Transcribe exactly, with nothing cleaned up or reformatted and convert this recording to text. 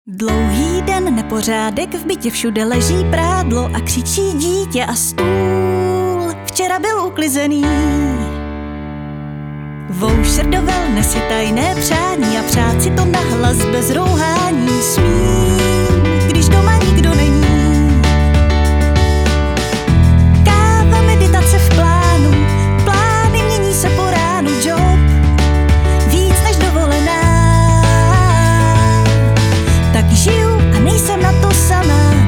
Dlouhý den, nepořádek, v bytě všude leží prádlo a křičí dítě a stůl včera byl uklizený. Voušrdovel nesi tajné přání a přát si to nahlas bez rouhání smím, když doma nikdo není. Káva, meditace v plánu, plány mění se po ránu, job víc než dovolená. Tak žiju a nejsem na to sama.